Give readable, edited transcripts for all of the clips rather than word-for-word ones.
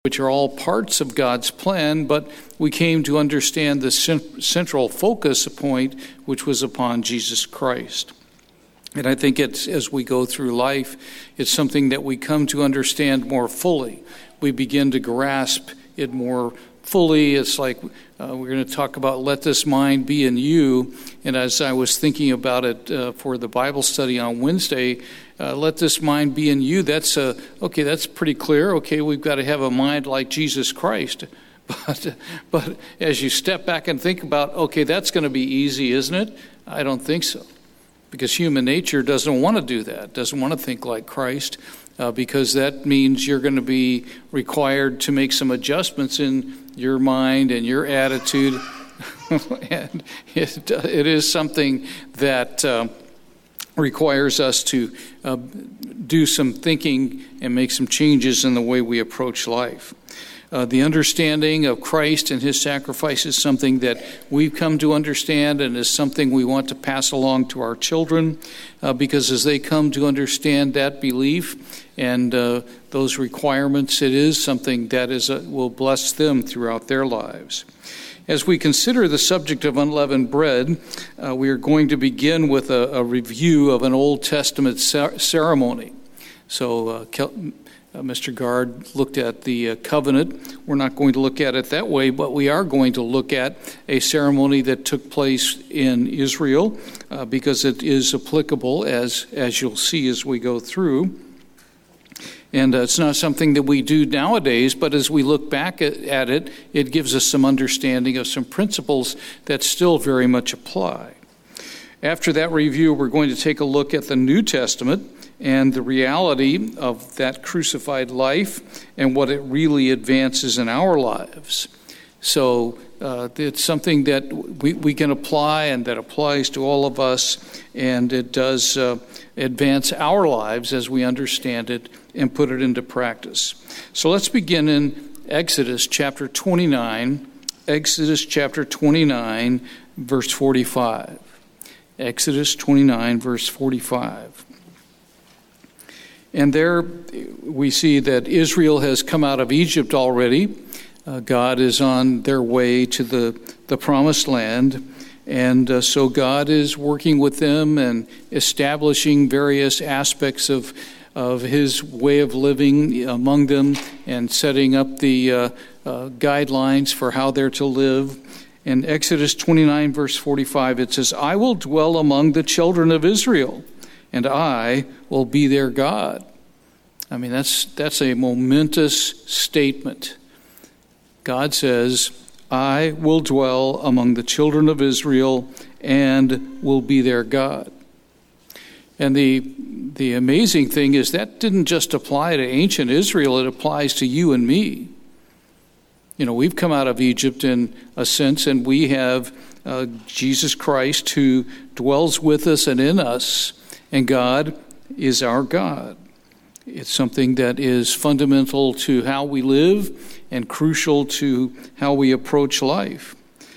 which are all parts of God's plan, but we came to understand the central focus point, which was upon Jesus Christ. And I think as we go through life, it's something that we come to understand more fully. We begin to grasp it more fully. It's like we're going to talk about let this mind be in you. And as I was thinking about it for the Bible study on Wednesday, let this mind be in you. That's pretty clear. Okay, we've got to have a mind like Jesus Christ. But as you step back and think about, okay, that's going to be easy, isn't it? I don't think so. Because human nature doesn't want to do that, doesn't want to think like Christ, because that means you're going to be required to make some adjustments in your mind and your attitude. And it is something that requires us to do some thinking and make some changes in the way we approach life. The understanding of Christ and his sacrifice is something that we've come to understand and is something we want to pass along to our children because as they come to understand that belief and those requirements, it is something that will bless them throughout their lives. As we consider the subject of unleavened bread, we are going to begin with a review of an Old Testament ceremony. So Mr. Gard looked at the covenant. We're not going to look at it that way, but we are going to look at a ceremony that took place in Israel because it is applicable, as you'll see as we go through. And it's not something that we do nowadays, but as we look back at it, it gives us some understanding of some principles that still very much apply. After that review, we're going to take a look at the New Testament and the reality of that crucified life and what it really advances in our lives. So it's something that we can apply and that applies to all of us, and it does advance our lives as we understand it and put it into practice. So let's begin in Exodus chapter 29, verse 45. Exodus 29, verse 45. And there we see that Israel has come out of Egypt already. God is on their way to the promised land. And so God is working with them and establishing various aspects of his way of living among them and setting up the guidelines for how they're to live. In Exodus 29, verse 45, it says, I will dwell among the children of Israel, and I will be their God. I mean, that's a momentous statement. God says, I will dwell among the children of Israel and will be their God. And the amazing thing is that didn't just apply to ancient Israel, it applies to you and me. You know, we've come out of Egypt in a sense, and we have Jesus Christ who dwells with us and in us, and God is our God. It's something that is fundamental to how we live and crucial to how we approach life.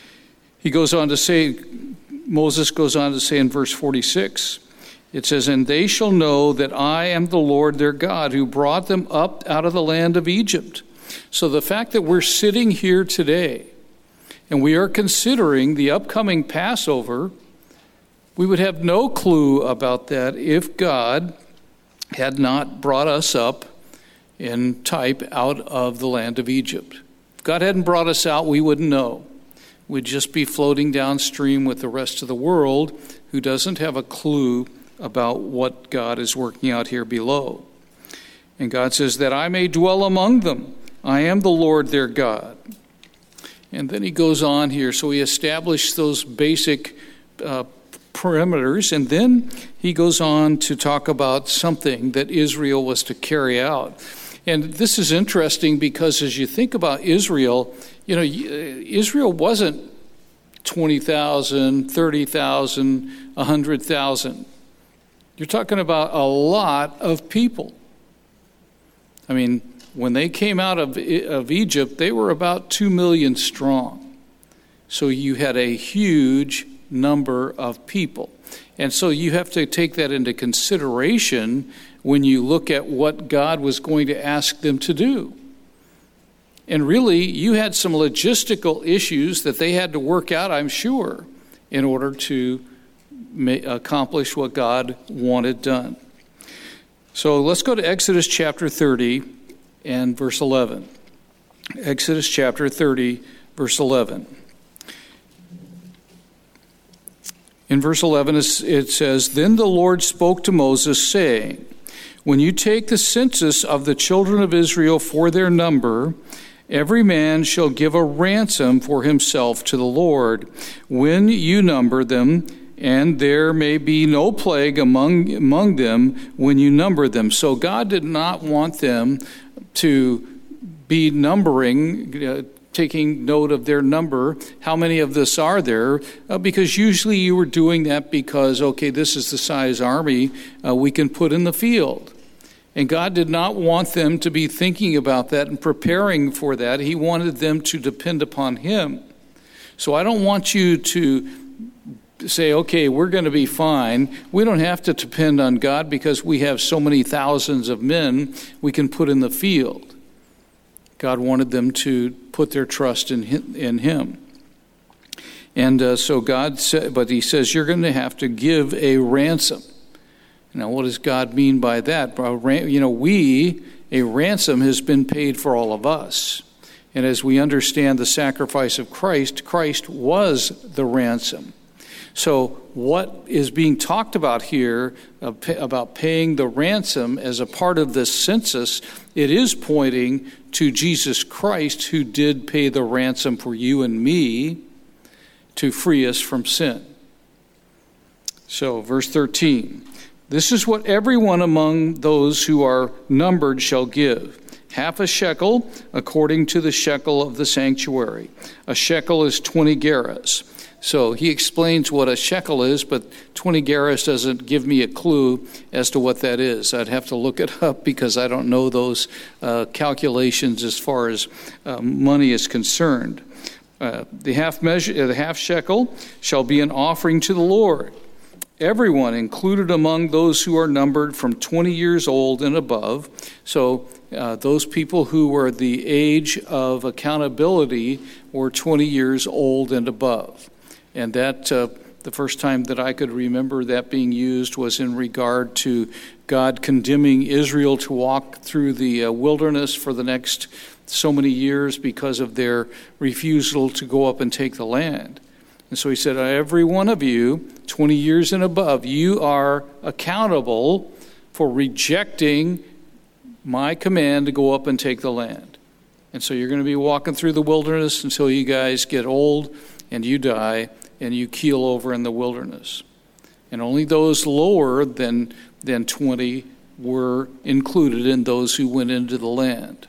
Moses goes on to say in verse 46, it says, and they shall know that I am the Lord their God who brought them up out of the land of Egypt. So the fact that we're sitting here today and we are considering the upcoming Passover, we would have no clue about that if God had not brought us up in type out of the land of Egypt. If God hadn't brought us out, we wouldn't know. We'd just be floating downstream with the rest of the world who doesn't have a clue about what God is working out here below. And God says that I may dwell among them. I am the Lord their God. And then he goes on here. So he established those basic perimeters, and then he goes on to talk about something that Israel was to carry out. And this is interesting because as you think about Israel, you know, Israel wasn't 20,000, 30,000, 100,000. You're talking about a lot of people. I mean, when they came out of Egypt, they were about 2 million strong. So you had a huge number of people. And so you have to take that into consideration when you look at what God was going to ask them to do. And really, you had some logistical issues that they had to work out, I'm sure, in order to accomplish what God wanted done. So let's go to Exodus chapter 30 and verse 11. Exodus chapter 30, verse 11. In verse 11 it says, "Then the Lord spoke to Moses, saying, When you take the census of the children of Israel for their number, every man shall give a ransom for himself to the Lord when you number them, and there may be no plague among them when you number them." So God did not want them to be numbering, taking note of their number, how many of this are there, because usually you were doing that because, okay, this is the size army we can put in the field. And God did not want them to be thinking about that and preparing for that. He wanted them to depend upon Him. So I don't want you to say, okay, we're going to be fine. We don't have to depend on God because we have so many thousands of men we can put in the field. God wanted them to put their trust in Him. And so God said, but He says, you're going to have to give a ransom. Now, what does God mean by that? A ransom has been paid for all of us. And as we understand the sacrifice of Christ, Christ was the ransom. So what is being talked about here about paying the ransom as a part of this census, it is pointing to Jesus Christ, who did pay the ransom for you and me to free us from sin. So verse 13, "This is what everyone among those who are numbered shall give. Half a shekel according to the shekel of the sanctuary. A shekel is 20 gerahs." So he explains what a shekel is, but 20 gerahs doesn't give me a clue as to what that is. I'd have to look it up because I don't know those calculations as far as money is concerned. The half shekel shall be an offering to the Lord. Everyone included among those who are numbered from 20 years old and above. So those people who were the age of accountability were 20 years old and above. And that the first time that I could remember that being used was in regard to God condemning Israel to walk through the wilderness for the next so many years because of their refusal to go up and take the land. And so he said, every one of you, 20 years and above, you are accountable for rejecting my command to go up and take the land. And so you're going to be walking through the wilderness until you guys get old and you die and you keel over in the wilderness. And only those lower than 20 were included in those who went into the land.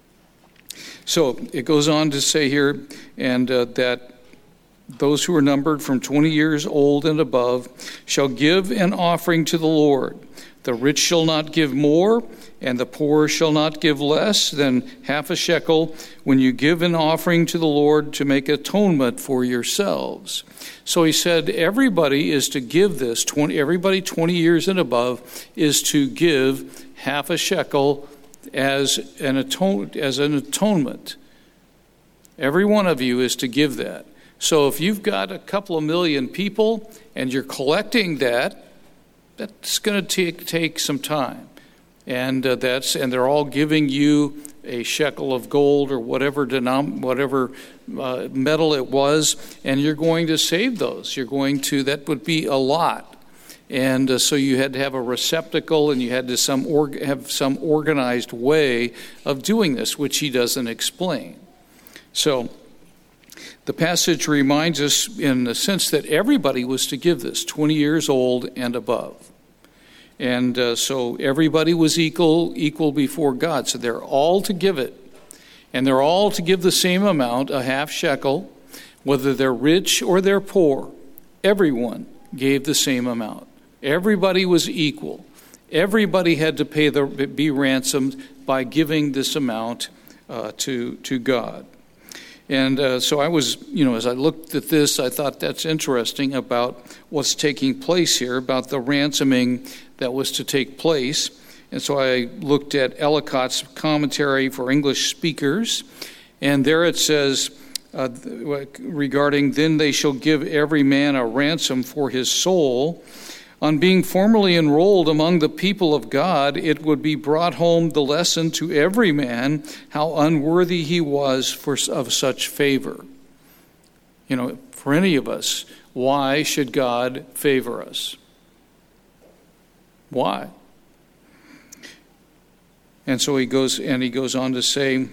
So it goes on to say here, and that those who are numbered from 20 years old and above shall give an offering to the Lord. The rich shall not give more, and the poor shall not give less than half a shekel when you give an offering to the Lord to make atonement for yourselves. So he said everybody is to give this, everybody 20 years and above is to give half a shekel as an atonement. Every one of you is to give that. So if you've got a couple of million people and you're collecting that, that's going to take some time. And they're all giving you a shekel of gold or whatever metal it was, and you're going to save those. That would be a lot. And so you had to have a receptacle, and you had to have some organized way of doing this, which he doesn't explain. So the passage reminds us in the sense that everybody was to give this, 20 years old and above. And so everybody was equal before God. So they're all to give it. And they're all to give the same amount, a half shekel, whether they're rich or they're poor. Everyone gave the same amount. Everybody was equal. Everybody had to be ransomed by giving this amount to God. And so I was, as I looked at this, I thought that's interesting about what's taking place here, about the ransoming that was to take place. And so I looked at Ellicott's commentary for English speakers, And there it says, regarding, then they shall give every man a ransom for his soul. On being formally enrolled among the people of God, it would be brought home the lesson to every man how unworthy he was of such favor. For any of us, why should God favor us? Why? And so he goes on to say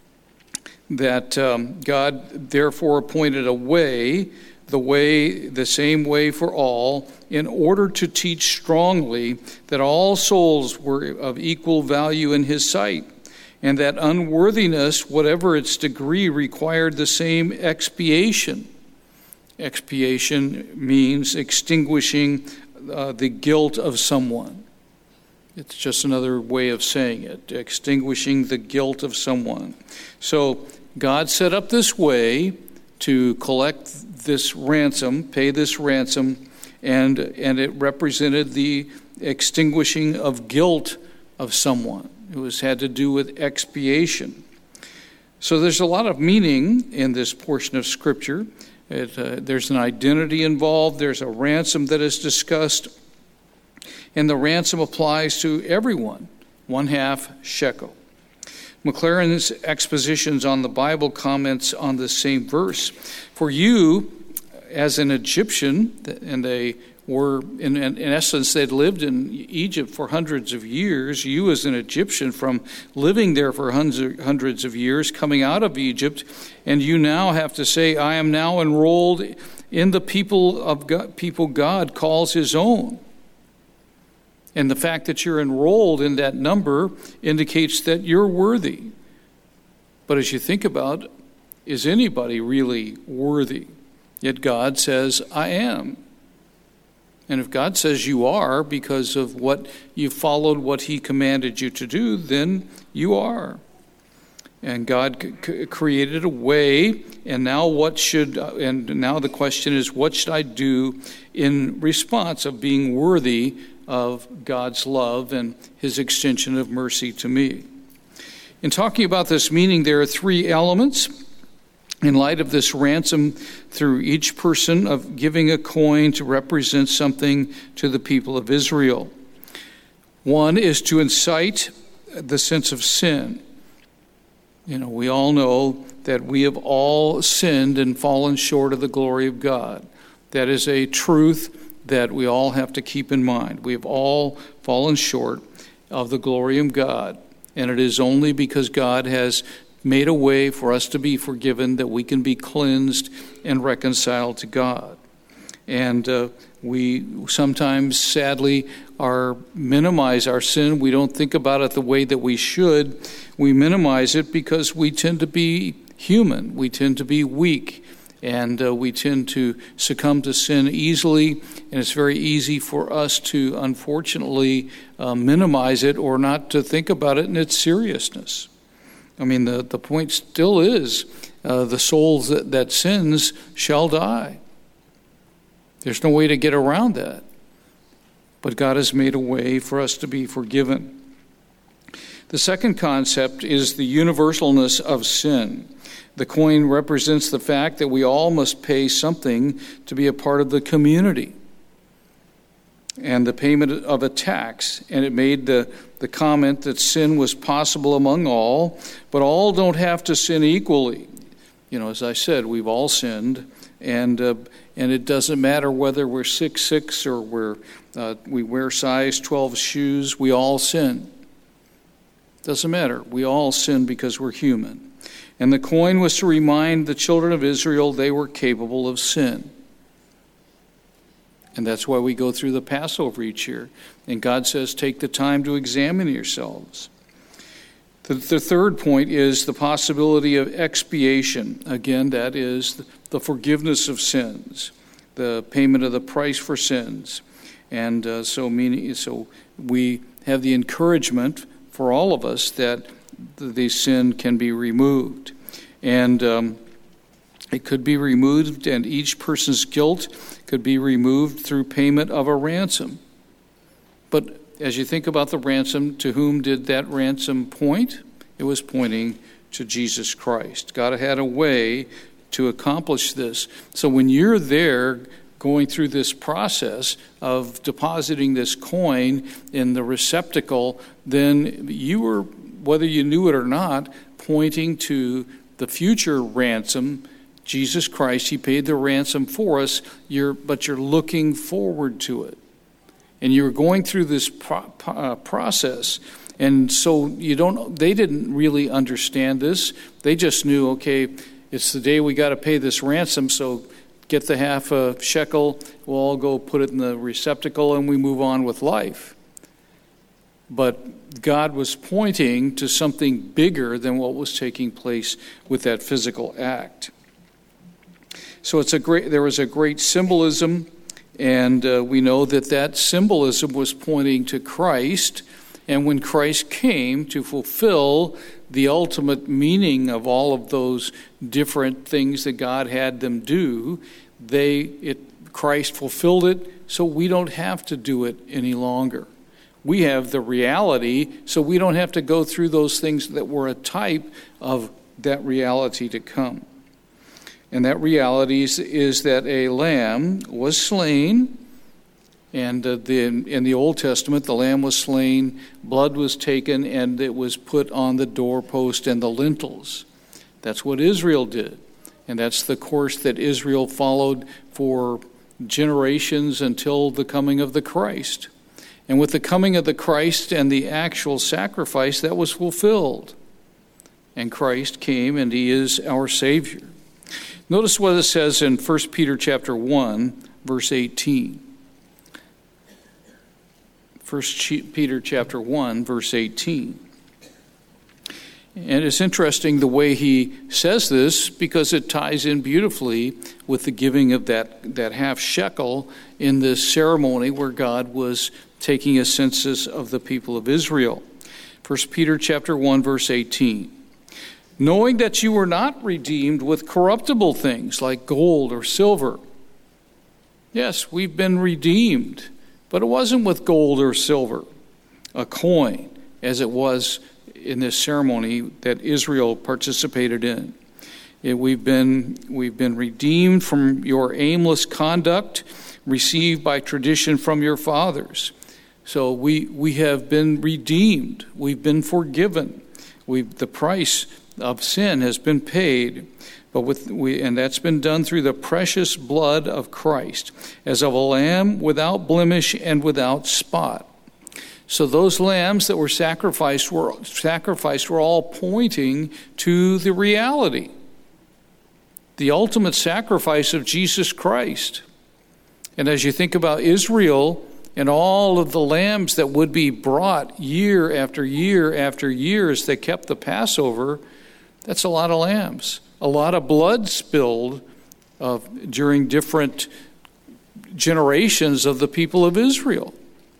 that God therefore appointed a way, the same way for all, in order to teach strongly that all souls were of equal value in his sight, and that unworthiness, whatever its degree, required the same expiation. Expiation means extinguishing the guilt of someone. It's just another way of saying it, extinguishing the guilt of someone. So God set up this way to collect this ransom, pay this ransom, and it represented the extinguishing of guilt of someone. It had to do with expiation. So there's a lot of meaning in this portion of Scripture. There's an identity involved. There's a ransom that is discussed. And the ransom applies to everyone, 1/2 shekel. McLaren's expositions on the Bible comments on the same verse. For you, as an Egyptian, and they were, in essence, they'd lived in Egypt for hundreds of years. You as an Egyptian, from living there for hundreds of years, coming out of Egypt, and you now have to say, I am now enrolled in the people of God, people God calls his own. And the fact that you're enrolled in that number indicates that you're worthy. But as you think about, is anybody really worthy? Yet God says, I am. And if God says you are because of what you followed, what he commanded you to do, then you are. And God created a way, and now now the question is, what should I do in response of being worthy of God's love and his extension of mercy to me? In talking about this meaning, there are 3 elements in light of this ransom through each person of giving a coin to represent something to the people of Israel. One is to incite the sense of sin. We all know that we have all sinned and fallen short of the glory of God. That is a truth that we all have to keep in mind. We have all fallen short of the glory of God. And it is only because God has made a way for us to be forgiven that we can be cleansed and reconciled to God. And we sometimes, sadly, minimize our sin. We don't think about it the way that we should. We minimize it because we tend to be human. We tend to be weak. And we tend to succumb to sin easily, and it's very easy for us to, unfortunately, minimize it or not to think about it in its seriousness. I mean, the point still is, the soul that sins shall die. There's no way to get around that. But God has made a way for us to be forgiven. The second concept is the universalness of sin. The coin represents the fact that we all must pay something to be a part of the community, and the payment of a tax. And it made the comment that sin was possible among all, but all don't have to sin equally. As I said, we've all sinned, and it doesn't matter whether we're 6'6" or we wear size 12 shoes. We all sin. Doesn't matter. We all sin because we're human. And the coin was to remind the children of Israel they were capable of sin. And that's why we go through the Passover each year. And God says, take the time to examine yourselves. The third point is the possibility of expiation. Again, that is the forgiveness of sins, the payment of the price for sins. And so we have the encouragement for all of us that the sin can be removed. And it could be removed, and each person's guilt could be removed through payment of a ransom. But as you think about the ransom, to whom did that ransom point? It was pointing to Jesus Christ. God had a way to accomplish this. So when you're there going through this process of depositing this coin in the receptacle, then you were, whether you knew it or not, pointing to the future ransom, Jesus Christ. He paid the ransom for us, but you're looking forward to it. And you're going through this process. And so they didn't really understand this. They just knew, okay, it's the day we got to pay this ransom, so get the half a shekel, we'll all go put it in the receptacle, and we move on with life. But God was pointing to something bigger than what was taking place with that physical act. So there was a great symbolism, and we know that symbolism was pointing to Christ. And when Christ came to fulfill the ultimate meaning of all of those different things that God had them do, Christ fulfilled it, so we don't have to do it any longer. We have the reality, so we don't have to go through those things that were a type of that reality to come. And that reality is that a lamb was slain, and in the Old Testament, the lamb was slain, blood was taken, and it was put on the doorpost and the lintels. That's what Israel did. And that's the course that Israel followed for generations until the coming of the Christ. And with the coming of the Christ and the actual sacrifice, that was fulfilled. And Christ came, and he is our Savior. Notice what it says in 1 Peter chapter 1, verse 18. 1 Peter chapter 1, verse 18. And it's interesting the way he says this, because it ties in beautifully with the giving of that half shekel in this ceremony where God was taking a census of the people of Israel. 1 Peter chapter 1, verse 18. Knowing that you were not redeemed with corruptible things like gold or silver. Yes, we've been redeemed, but it wasn't with gold or silver, a coin, as it was in this ceremony that Israel participated in. We've been redeemed from your aimless conduct, received by tradition from your fathers. So we have been redeemed. We've been forgiven. The price of sin has been paid, and that's been done through the precious blood of Christ, as of a lamb without blemish and without spot. So those lambs that were sacrificed were all pointing to the reality, the ultimate sacrifice of Jesus Christ. And as you think about Israel and all of the lambs that would be brought year after year after year as they kept the Passover, that's a lot of lambs, a lot of blood spilled during different generations of the people of Israel.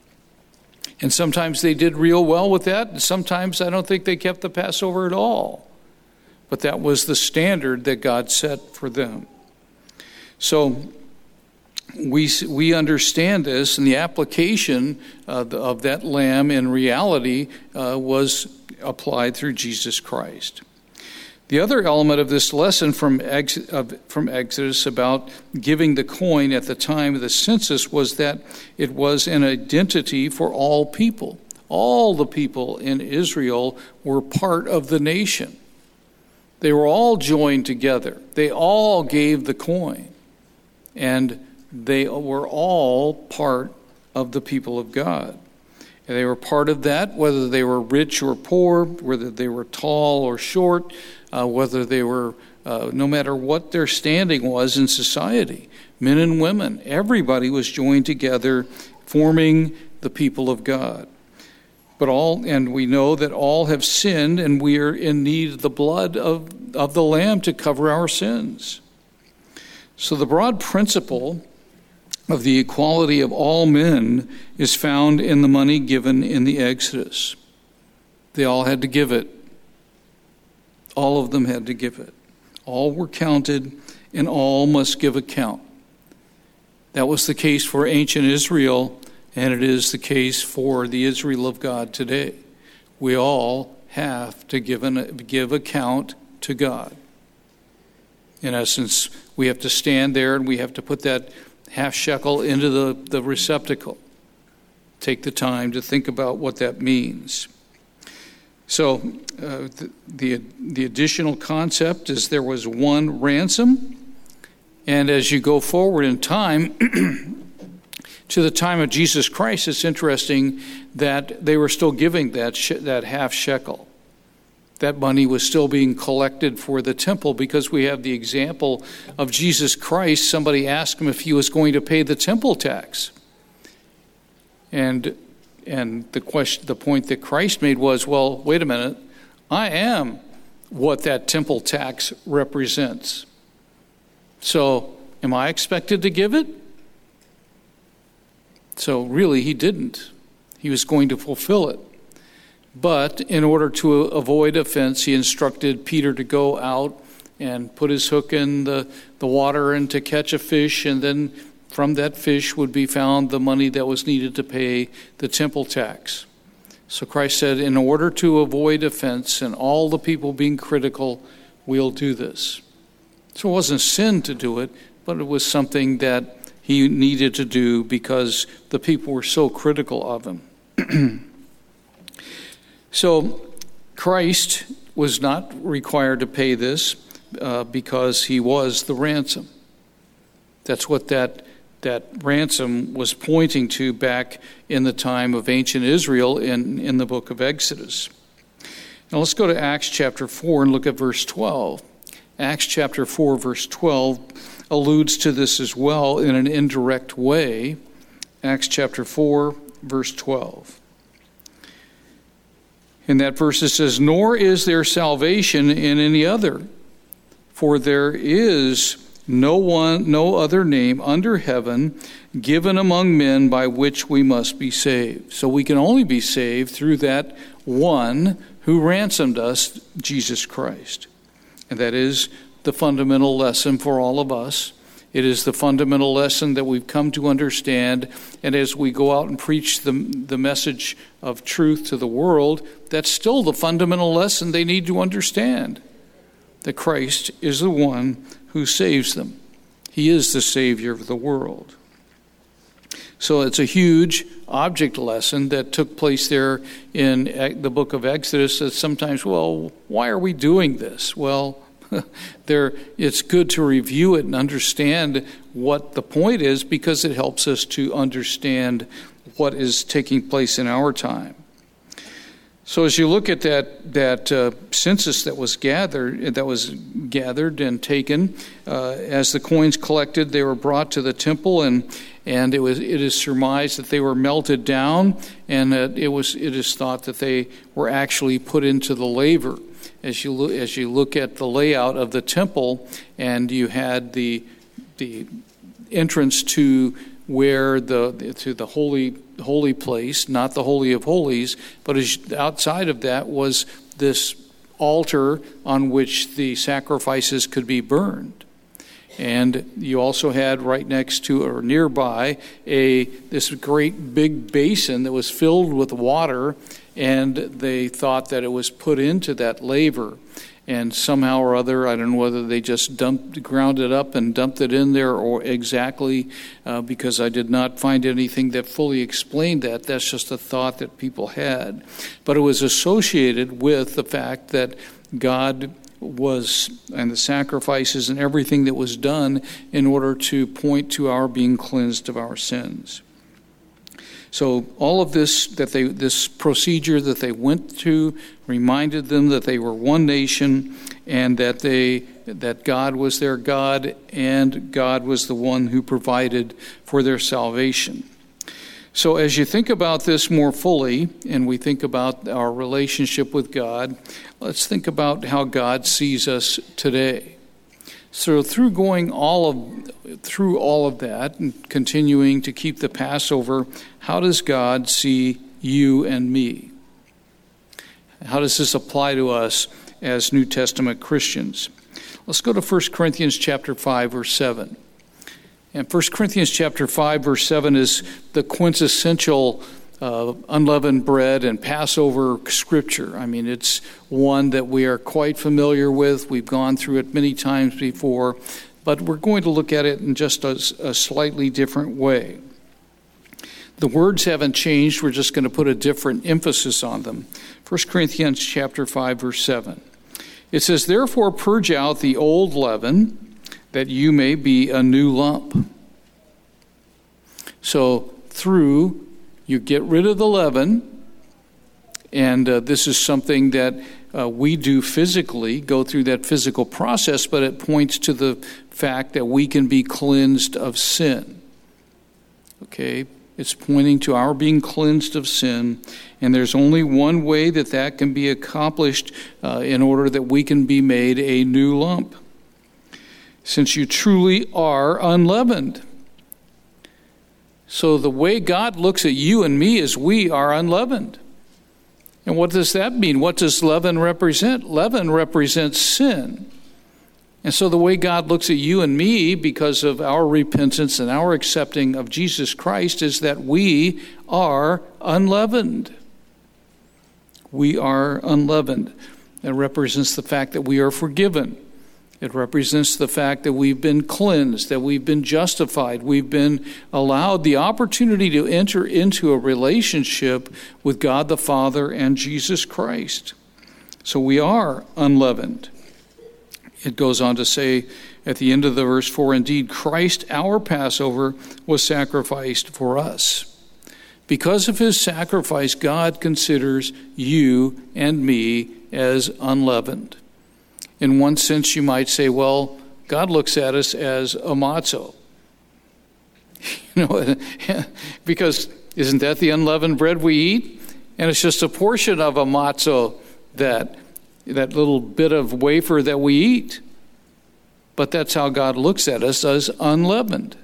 And sometimes they did real well with that, and sometimes I don't think they kept the Passover at all. But that was the standard that God set for them. So we understand this, and the application of that lamb in reality was applied through Jesus Christ. The other element of this lesson from Exodus about giving the coin at the time of the census was that it was an identity for all people. All the people in Israel were part of the nation. They were all joined together. They all gave the coin. And they were all part of the people of God. And they were part of that, whether they were rich or poor, whether they were tall or short, whether they were, no matter what their standing was in society, men and women, everybody was joined together, forming the people of God. And we know that all have sinned, and we are in need of the blood of the Lamb to cover our sins. So the broad principle of the equality of all men is found in the money given in the Exodus. They all had to give it. All of them had to give it. All were counted, and all must give account. That was the case for ancient Israel, and it is the case for the Israel of God today. We all have to give account to God. In essence, we have to stand there and we have to put that half shekel into the receptacle. Take the time to think about what that means. So the additional concept is there was one ransom, and as you go forward in time, to the time of Jesus Christ, it's interesting that they were still giving that half shekel. That money was still being collected for the temple, because we have the example of Jesus Christ. Somebody asked him if he was going to pay the temple tax. And the point that Christ made was, well, wait a minute, I am what that temple tax represents. So am I expected to give it? So really, he didn't. He was going to fulfill it. But in order to avoid offense, he instructed Peter to go out and put his hook in the water and to catch a fish, and then from that fish would be found the money that was needed to pay the temple tax. So Christ said, in order to avoid offense and all the people being critical, we'll do this. So it wasn't sin to do it, but it was something that he needed to do because the people were so critical of him. So Christ was not required to pay this because he was the ransom. That's what that ransom was pointing to back in the time of ancient Israel in the book of Exodus. Now let's go to Acts chapter 4 and look at verse 12. Acts chapter 4 verse 12 alludes to this as well in an indirect way. Acts chapter 4 verse 12. In that verse it says, "Nor is there salvation in any other, for there is no other name under heaven given among men by which we must be saved." So we can only be saved through that one who ransomed us, Jesus Christ. And that is the fundamental lesson for all of us. It is the fundamental lesson that we've come to understand. And as we go out and preach the message of truth to the world, that's still the fundamental lesson they need to understand. That Christ is the one who saves them. He is the Savior of the world. So it's a huge object lesson that took place there in the book of Exodus that sometimes, well, why are we doing this? Well, it's good to review it and understand what the point is, because it helps us to understand what is taking place in our time. So as you look at that census that was gathered and taken, as the coins collected, they were brought to the temple, and it is surmised that they were melted down, and that it is thought that they were actually put into the laver. As you look at the layout of the temple, and you had the entrance to where to the holy place, not the Holy of Holies, but outside of that was this altar on which the sacrifices could be burned. And you also had right next to or nearby this great big basin that was filled with water, and they thought that it was put into that laver. And somehow or other, I don't know whether they just ground it up and dumped it in there or exactly, because I did not find anything that fully explained that. That's just a thought that people had. But it was associated with the fact that God was, and the sacrifices and everything that was done in order to point to our being cleansed of our sins. So all of this procedure that they went through reminded them that they were one nation, and that God was their God, and God was the one who provided for their salvation. So as you think about this more fully, and we think about our relationship with God, let's think about how God sees us today. So through all of that and continuing to keep the Passover, how does God see you and me? How does this apply to us as New Testament Christians? Let's go to 1 Corinthians chapter 5, verse 7. And 1 Corinthians chapter 5, verse 7 is the quintessential unleavened bread and Passover scripture. I mean, it's one that we are quite familiar with. We've gone through it many times before, but we're going to look at it in just a slightly different way. The words haven't changed. We're just going to put a different emphasis on them. 1 Corinthians chapter 5, verse 7. It says, "Therefore purge out the old leaven, that you may be a new lump." So you get rid of the leaven, and this is something that we do physically, go through that physical process, but it points to the fact that we can be cleansed of sin. Okay? It's pointing to our being cleansed of sin, and there's only one way that can be accomplished in order that we can be made a new lump. Since you truly are unleavened. So the way God looks at you and me is we are unleavened. And what does that mean? What does leaven represent? Leaven represents sin. And so the way God looks at you and me, because of our repentance and our accepting of Jesus Christ, is that we are unleavened. We are unleavened. It represents the fact that we are forgiven. It represents the fact that we've been cleansed, that we've been justified. We've been allowed the opportunity to enter into a relationship with God the Father and Jesus Christ. So we are unleavened. It goes on to say at the end of the verse, "For indeed Christ, our Passover, was sacrificed for us." Because of his sacrifice, God considers you and me as unleavened. In one sense, you might say, well, God looks at us as a matzo. Because isn't that the unleavened bread we eat? And it's just a portion of a matzo, that little bit of wafer that we eat. But that's how God looks at us, as unleavened.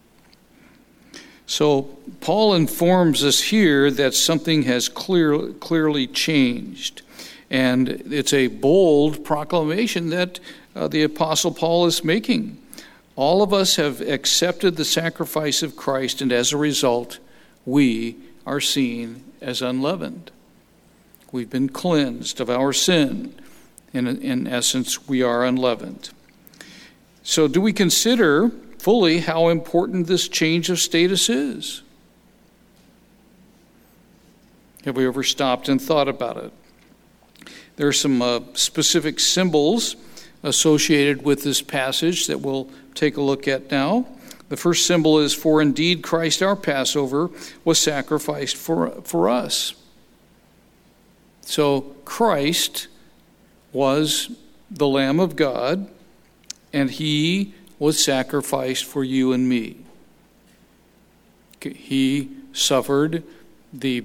So Paul informs us here that something has clearly changed. And it's a bold proclamation that the Apostle Paul is making. All of us have accepted the sacrifice of Christ, and as a result, we are seen as unleavened. We've been cleansed of our sin. In essence, we are unleavened. So do we consider fully how important this change of status is? Have we ever stopped and thought about it? There are some specific symbols associated with this passage that we'll take a look at now. The first symbol is, "For indeed Christ our Passover was sacrificed for us." So Christ was the Lamb of God, and he was sacrificed for you and me. He suffered the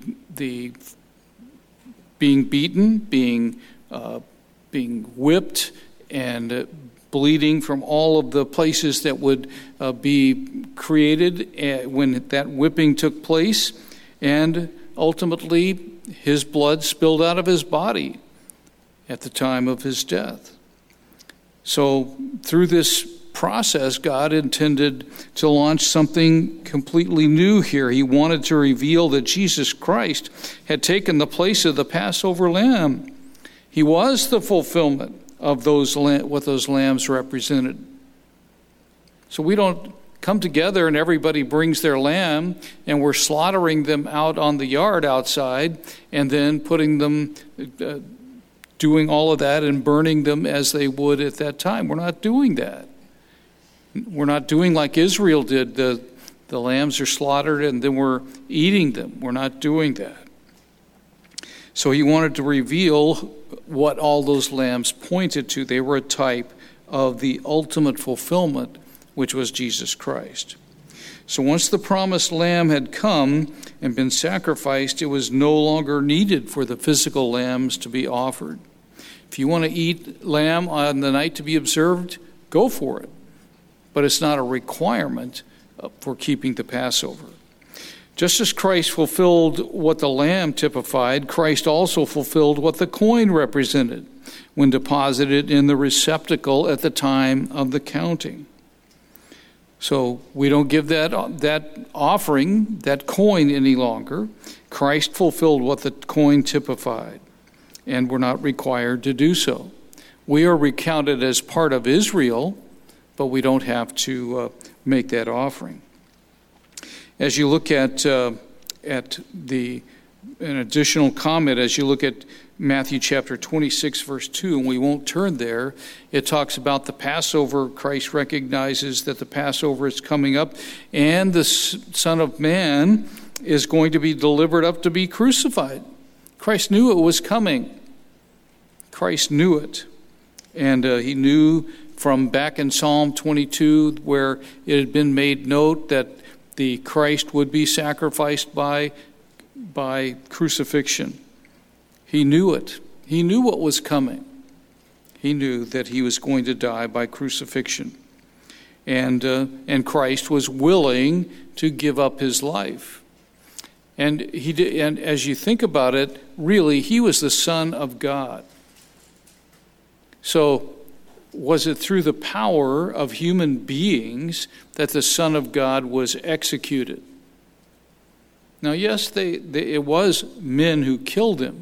being beaten, being whipped, and bleeding from all of the places that would be created when that whipping took place, and ultimately his blood spilled out of his body at the time of his death. So through this process, God intended to launch something completely new here. He wanted to reveal that Jesus Christ had taken the place of the Passover lamb. He was the fulfillment of what those lambs represented. So we don't come together and everybody brings their lamb and we're slaughtering them out on the yard outside and then putting them, doing all of that and burning them as they would at that time. We're not doing that. We're not doing like Israel did. The lambs are slaughtered and then we're eating them. We're not doing that. So he wanted to reveal what all those lambs pointed to. They were a type of the ultimate fulfillment, which was Jesus Christ. So once the promised lamb had come and been sacrificed, it was no longer needed for the physical lambs to be offered. If you want to eat lamb on the night to be observed, go for it. But it's not a requirement for keeping the Passover. Just as Christ fulfilled what the lamb typified, Christ also fulfilled what the coin represented when deposited in the receptacle at the time of the counting. So we don't give that offering, that coin, any longer. Christ fulfilled what the coin typified, and we're not required to do so. We are recounted as part of Israel, but we don't have to make that offering. As you look at an additional comment, as you look at Matthew chapter 26, verse 2, and we won't turn there, it talks about the Passover. Christ recognizes that the Passover is coming up, and the Son of Man is going to be delivered up to be crucified. Christ knew it was coming. Christ knew it. And he knew from back in Psalm 22, where it had been made note that the Christ would be sacrificed by crucifixion. He knew it. He knew what was coming. He knew that he was going to die by crucifixion. And Christ was willing to give up his life. And he did, and as you think about it, really, he was the Son of God. So, was it through the power of human beings that the Son of God was executed? Now, yes, it was men who killed him.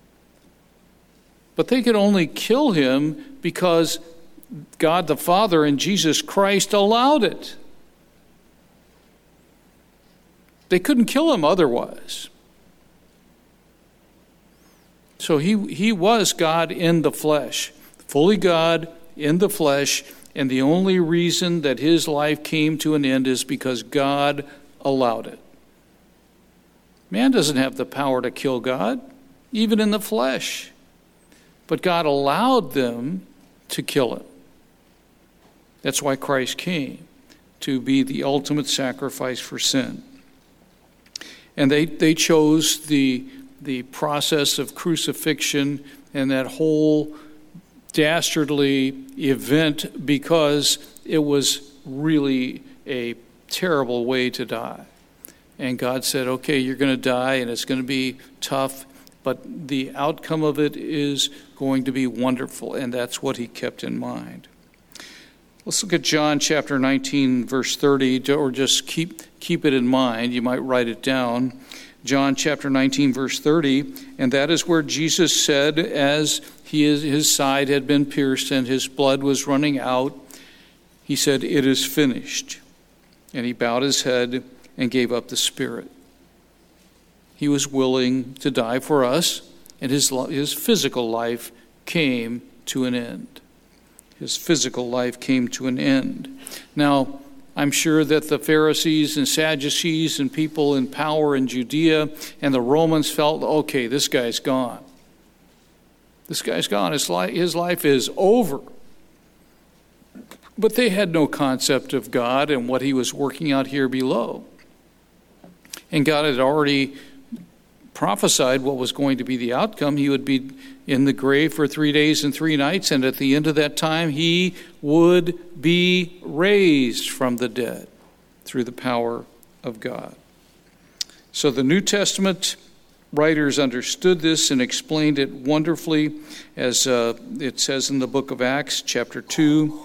But they could only kill him because God the Father and Jesus Christ allowed it. They couldn't kill him otherwise. So he was God in the flesh, fully God in the flesh, and the only reason that his life came to an end is because God allowed it. Man doesn't have the power to kill God, even in the flesh. But God allowed them to kill him. That's why Christ came, to be the ultimate sacrifice for sin. And they chose the process of crucifixion and that whole dastardly event because it was really a terrible way to die. And God said, okay, you're going to die and it's going to be tough, but the outcome of it is going to be wonderful. And that's what he kept in mind. Let's look at John chapter 19, verse 30, or just keep it in mind. You might write it down. John chapter 19, verse 30, and that is where Jesus said, as his side had been pierced and his blood was running out, he said, "It is finished." And he bowed his head and gave up the spirit. He was willing to die for us, and his physical life came to an end. His physical life came to an end. Now, I'm sure that the Pharisees and Sadducees and people in power in Judea and the Romans felt, okay, this guy's gone. This guy's gone. His life is over. But they had no concept of God and what he was working out here below. And God had already prophesied what was going to be the outcome. He would be in the grave for 3 days and 3 nights, and at the end of that time, he would be raised from the dead through the power of God. So the New Testament writers understood this and explained it wonderfully, as it says in the book of Acts, chapter 2,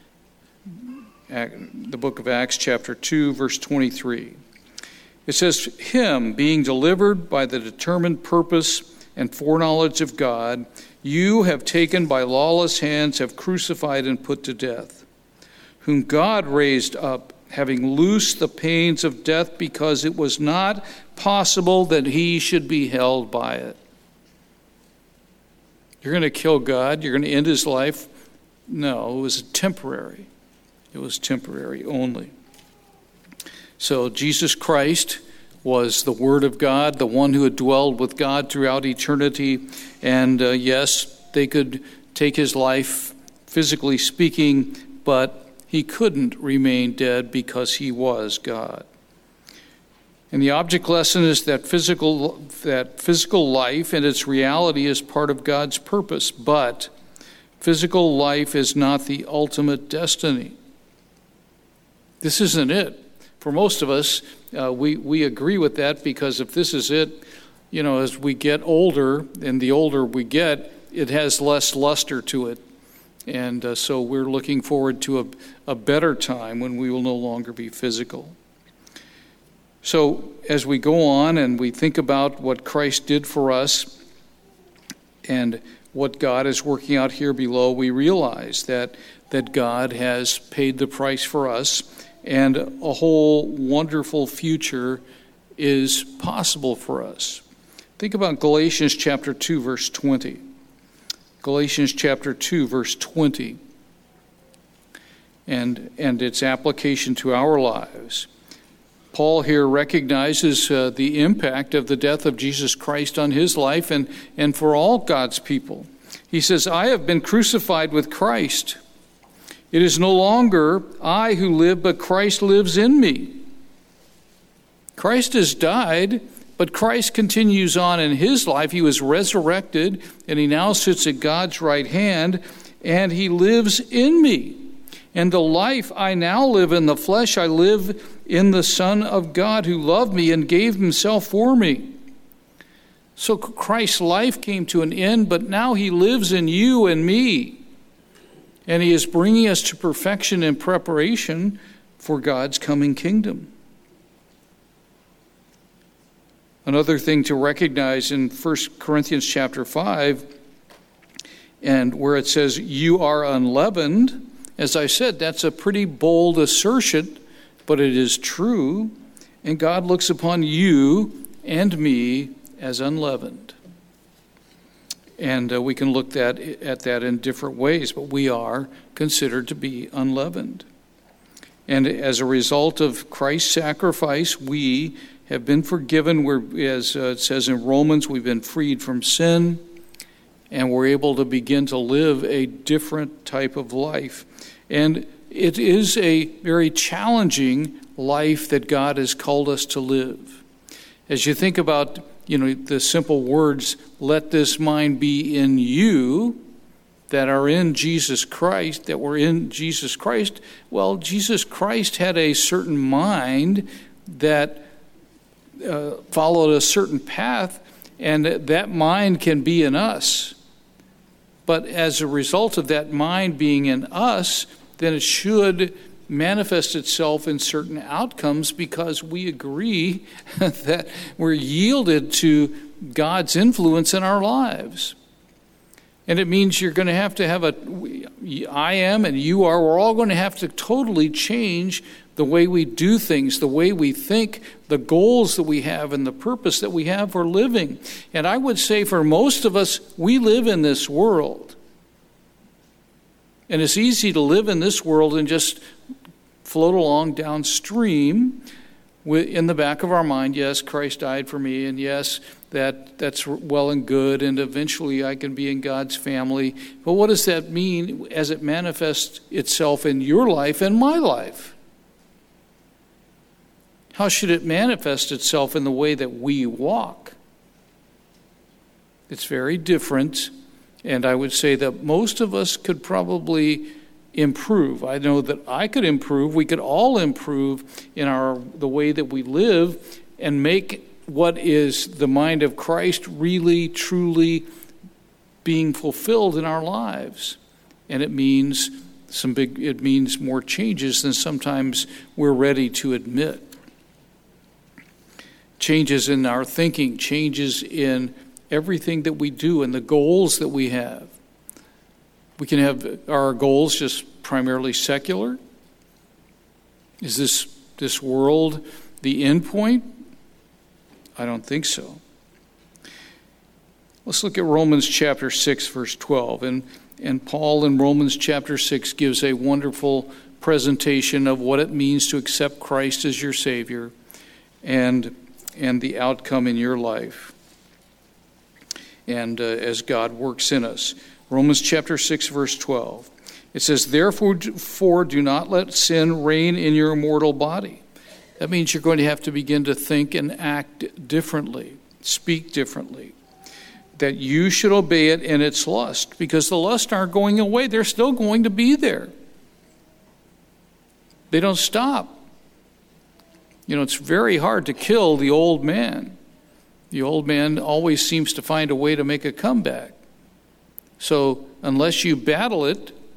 the book of Acts, chapter 2, verse 23. It says, "Him, being delivered by the determined purpose and foreknowledge of God, you have taken by lawless hands, have crucified and put to death, whom God raised up, having loosed the pains of death, because it was not possible that he should be held by it." You're going to kill God? You're going to end his life? No, it was temporary. It was temporary only. So Jesus Christ was the Word of God, the one who had dwelled with God throughout eternity. And yes, they could take his life, physically speaking, but he couldn't remain dead because he was God. And the object lesson is that physical life and its reality is part of God's purpose, but physical life is not the ultimate destiny. This isn't it. For most of us, we agree with that, because if this is it, as we get older, and the older we get, it has less luster to it. And so we're looking forward to a better time when we will no longer be physical. So as we go on and we think about what Christ did for us and what God is working out here below, we realize that God has paid the price for us, and a whole wonderful future is possible for us. Think about Galatians chapter 2, verse 20. Galatians chapter 2, verse 20. And its application to our lives. Paul here recognizes the impact of the death of Jesus Christ on his life and for all God's people. He says, I have been crucified with Christ. It is no longer I who live, but Christ lives in me. Christ has died, but Christ continues on in his life. He was resurrected, and he now sits at God's right hand, and he lives in me. And the life I now live in the flesh, I live in the Son of God who loved me and gave himself for me. So Christ's life came to an end, but now he lives in you and me. And he is bringing us to perfection and preparation for God's coming kingdom. Another thing to recognize in 1 Corinthians chapter 5, and where it says, you are unleavened, as I said, that's a pretty bold assertion, but it is true. And God looks upon you and me as unleavened. And we can look at that in different ways, but we are considered to be unleavened. And as a result of Christ's sacrifice, we have been forgiven. As it says in Romans, we've been freed from sin, and we're able to begin to live a different type of life. And it is a very challenging life that God has called us to live. As you think about the simple words, let this mind be in you, that are in Jesus Christ, that were in Jesus Christ. Well, Jesus Christ had a certain mind that followed a certain path, and that mind can be in us. But as a result of that mind being in us, then it should manifest itself in certain outcomes because we agree that we're yielded to God's influence in our lives. And it means you're going to have I am and you are, we're all going to have to totally change the way we do things, the way we think, the goals that we have, and the purpose that we have for living. And I would say for most of us, we live in this world. And it's easy to live in this world and just float along downstream in the back of our mind, yes, Christ died for me, and yes, that's well and good, and eventually I can be in God's family. But what does that mean as it manifests itself in your life and my life? How should it manifest itself in the way that we walk? It's very different, and I would say that most of us could probably improve. I know that I could improve. We could all improve in the way that we live and make what is the mind of Christ really, truly being fulfilled in our lives. And it means more changes than sometimes we're ready to admit. Changes in our thinking, changes in everything that we do and the goals that we have. We can have our goals just primarily secular. Is this world the end point? I don't think so. Let's look at Romans chapter 6, verse 12. And Paul in Romans chapter 6 gives a wonderful presentation of what it means to accept Christ as your Savior and the outcome in your life. And as God works in us. Romans chapter 6, verse 12. It says, Therefore do not let sin reign in your mortal body. That means you're going to have to begin to think and act differently, speak differently. That you should obey it in its lust, because the lusts aren't going away. They're still going to be there. They don't stop. It's very hard to kill the old man. The old man always seems to find a way to make a comeback. So unless you battle it,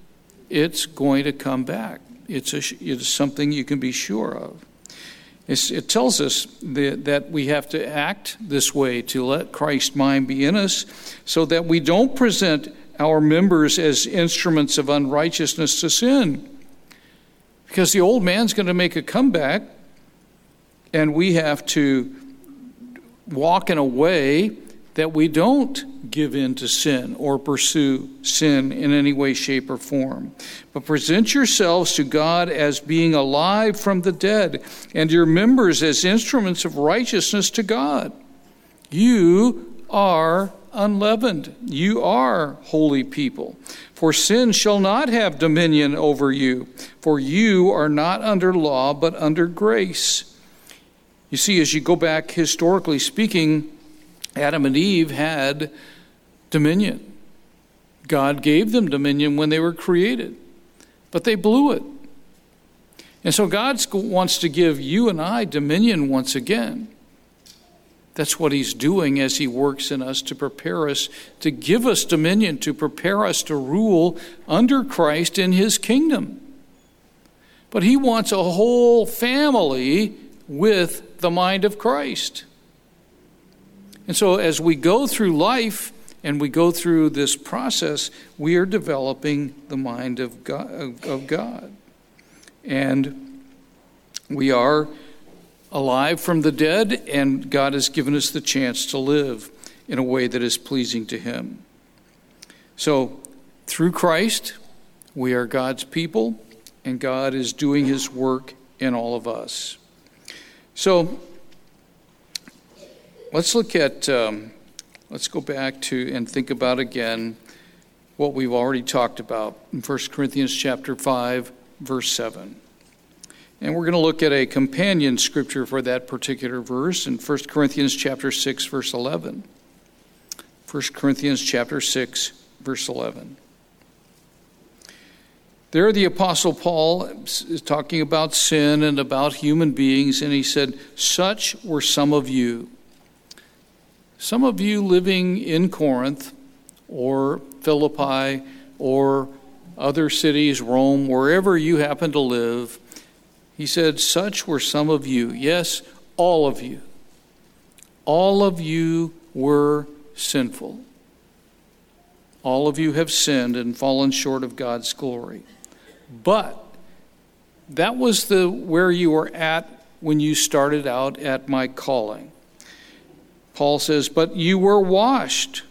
it's going to come back. It's something you can be sure of. It tells us that we have to act this way to let Christ's mind be in us so that we don't present our members as instruments of unrighteousness to sin. Because the old man's going to make a comeback, and we have to walk in a way that we don't give in to sin or pursue sin in any way, shape, or form. But present yourselves to God as being alive from the dead, and your members as instruments of righteousness to God. You are unleavened. You are holy people. For sin shall not have dominion over you, for you are not under law, but under grace. You see, as you go back historically speaking, Adam and Eve had dominion. God gave them dominion when they were created, but they blew it. And so God wants to give you and I dominion once again. That's what he's doing as he works in us to prepare us, to give us dominion, to prepare us to rule under Christ in his kingdom. But he wants a whole family with the mind of Christ. And so as we go through life and we go through this process, we are developing the mind of God. And we are alive from the dead, and God has given us the chance to live in a way that is pleasing to him. So through Christ, we are God's people, and God is doing his work in all of us. So let's look at, let's go back to and think about again what we've already talked about in 1 Corinthians chapter 5, verse 7. And we're going to look at a companion scripture for that particular verse in 1 Corinthians chapter 6, verse 11. 1 Corinthians chapter 6, verse 11. There the Apostle Paul is talking about sin and about human beings, and he said, "Such were some of you." Some of you living in Corinth or Philippi or other cities, Rome, wherever you happen to live, he said, "Such were some of you." Yes, all of you. All of you were sinful. All of you have sinned and fallen short of God's glory. But that was where you were at when you started out at my calling. Paul says, "But you were washed."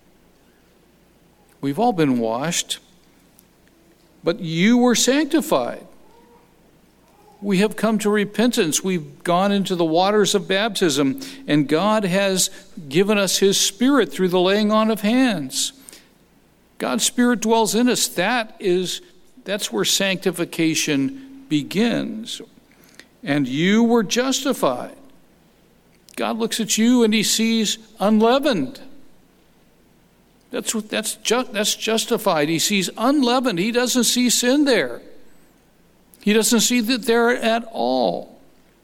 We've all been washed. "But you were sanctified." We have come to repentance. We've gone into the waters of baptism, and God has given us his Spirit through the laying on of hands. God's Spirit dwells in us. That's where sanctification begins. "And you were justified." God looks at you and he sees unleavened. That's justified. He sees unleavened. He doesn't see sin there. He doesn't see that there at all.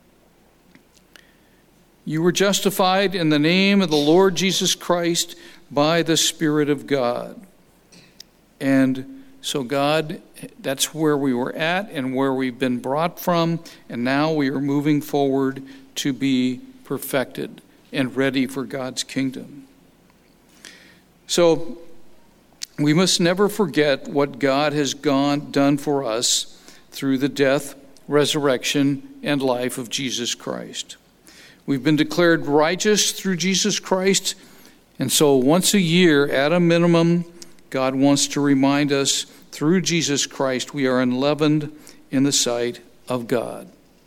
"You were justified in the name of the Lord Jesus Christ by the Spirit of God." And so God, that's where we were at and where we've been brought from, and now we are moving forward to be perfected and ready for God's kingdom. So we must never forget what God has done for us through the death, resurrection, and life of Jesus Christ. We've been declared righteous through Jesus Christ, and so once a year, at a minimum, God wants to remind us through Jesus Christ we are unleavened in the sight of God.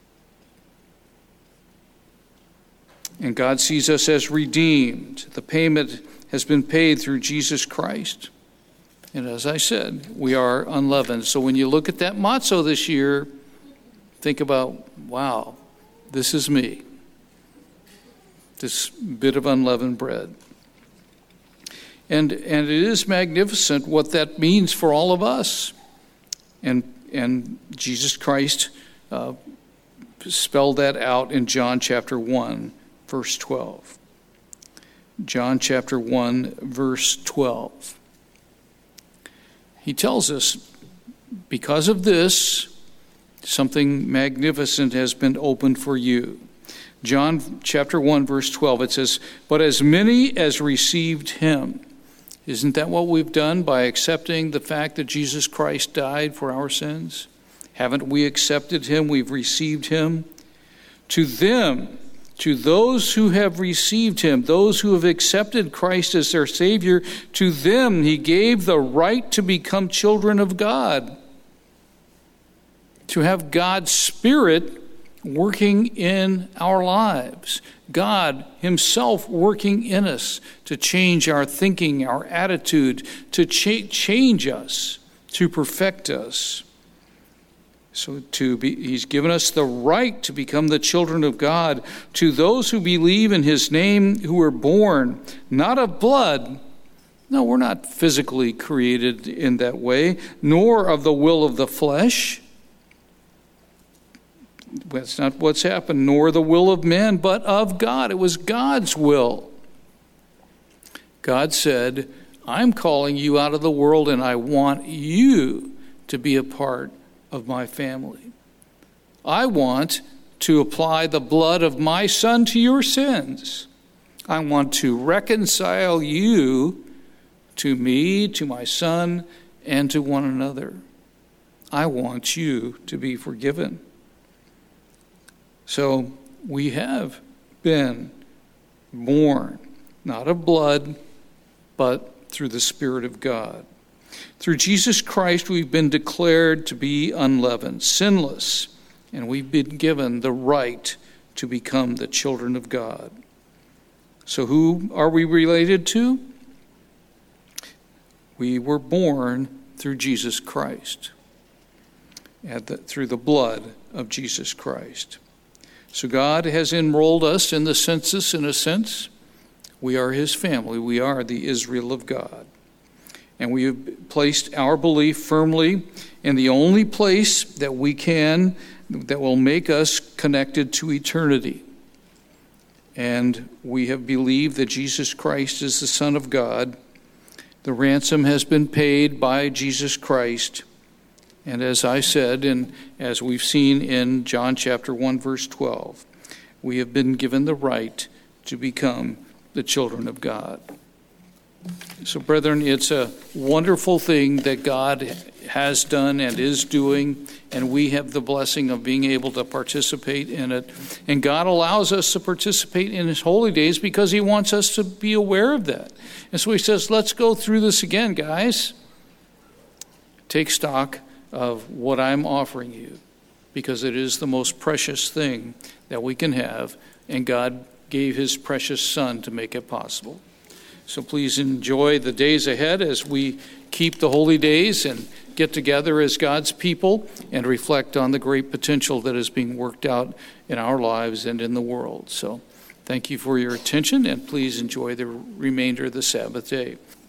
And God sees us as redeemed. The payment has been paid through Jesus Christ. And as I said, we are unleavened. So when you look at that matzo this year, think about, wow, this is me. This bit of unleavened bread. And it is magnificent what that means for all of us. And Jesus Christ spelled that out in John chapter 1, verse 12. John chapter 1, verse 12. He tells us because of this, something magnificent has been opened for you. John chapter 1, verse 12, it says, "But as many as received him." Isn't that what we've done by accepting the fact that Jesus Christ died for our sins? Haven't we accepted him? We've received him. To them, to those who have received him, those who have accepted Christ as their Savior, to them he gave the right to become children of God, to have God's Spirit working in our lives, God himself working in us to change our thinking, our attitude, to change us, to perfect us. So he's given us the right to become the children of God to those who believe in his name, who were born not of blood. No, we're not physically created in that way, nor of the will of the flesh. That's not what's happened, nor the will of man, but of God. It was God's will. God said, I'm calling you out of the world, and I want you to be a part of my family. I want to apply the blood of my Son to your sins. I want to reconcile you to me, to my Son, and to one another. I want you to be forgiven. So we have been born, not of blood, but through the Spirit of God. Through Jesus Christ, we've been declared to be unleavened, sinless, and we've been given the right to become the children of God. So who are we related to? We were born through Jesus Christ, through the blood of Jesus Christ. So God has enrolled us in the census in a sense. We are his family. We are the Israel of God. And we have placed our belief firmly in the only place that we can, that will make us connected to eternity. And we have believed that Jesus Christ is the Son of God. The ransom has been paid by Jesus Christ. And as I said, and as we've seen in John chapter 1, verse 12, we have been given the right to become the children of God. So, brethren, it's a wonderful thing that God has done and is doing, and we have the blessing of being able to participate in it. And God allows us to participate in his holy days because he wants us to be aware of that. And so he says, let's go through this again, guys. Take stock of what I'm offering you, because it is the most precious thing that we can have, and God gave his precious Son to make it possible. So please enjoy the days ahead as we keep the holy days and get together as God's people and reflect on the great potential that is being worked out in our lives and in the world. So thank you for your attention, and please enjoy the remainder of the Sabbath day.